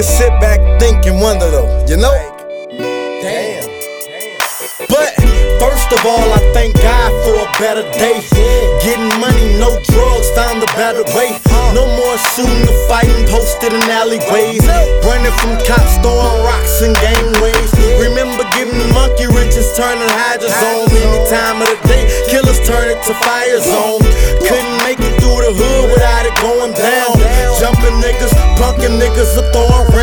Sit back, think and wonder though, you know? Damn. But first of all, I thank God for a better day. Getting money, no drugs, found a better way. No more shooting or fighting, posted in alleyways. Running from cops, throwing rocks and gangways. Remember giving monkey wrenches, turning hydras on. Any time of the day, killers turn it to fire zone. Couldn't make it through the hood without it going down. Jumping niggas, punking niggas, or throwing